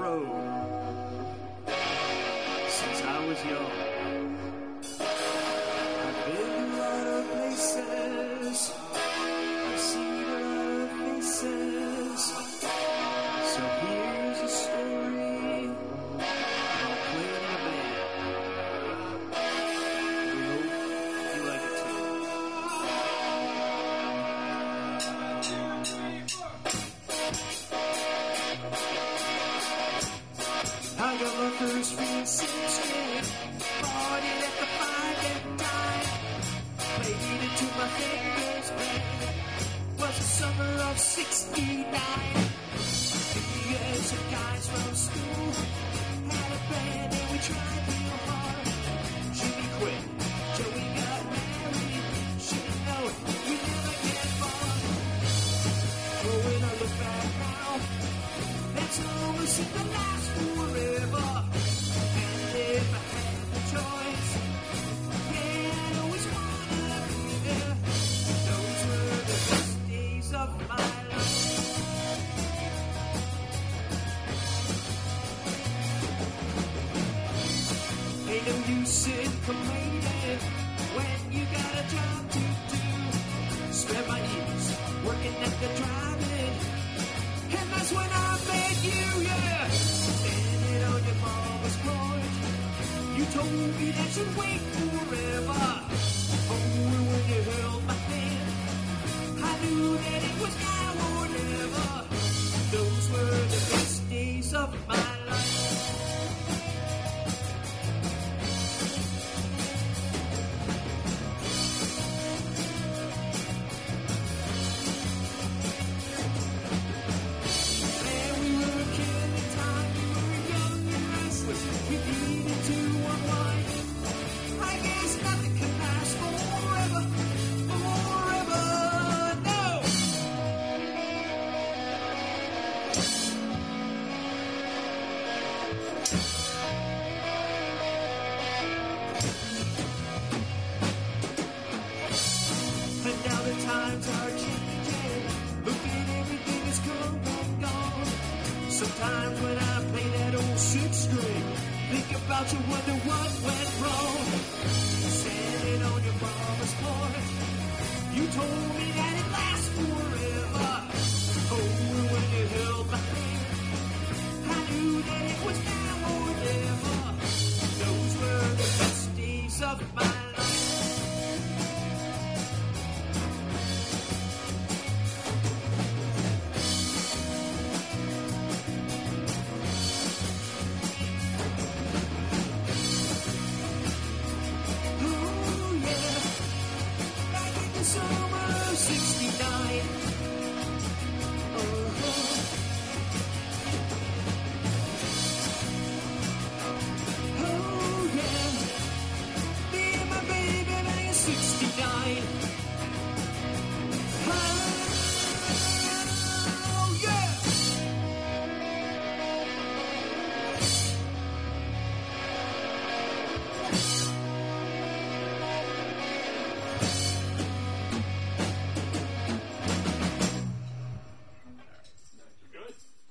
road since I was young. I've been a lot of places, I've seen a lot of faces. So here's a story about playing in a band. We hope you like it too. I got my first real six-string, bought it at the 5 and dime, played it to my fingers bled. Was the summer of '69. Years of guys from school had a band and we tried real hard. Jimmy quit, Joey got married. Should've known we never get far. But when I look back now, that song will seem to last forever. And if I had the choice, yeah, I'd always wanna be there. Those were the best days of my life. Ain't no use in complaining when you got a job to do. Spend my years working at the drive-in, and that's when I met you, yeah. Standing on your mama's porch, you told me that you'd wait forever. Oh, when you held my hand, I knew that it was now or never. Those were the best days of my life. Man, we were killing time, we were young and restless, we needed to unwind. I guess nothing can last forever, forever, no. And now the times are changing. Look at everything that's come and gone. Sometimes when I play that old six string, think about you, wonder what went wrong. Standing on your mama's porch, you told me that it lasts forever. Oh, when you held my hand, I knew that it was now or never. Those were the best days of my life. Oh yeah, back in the summer of '69. Oh, oh yeah, me and my baby back in '69.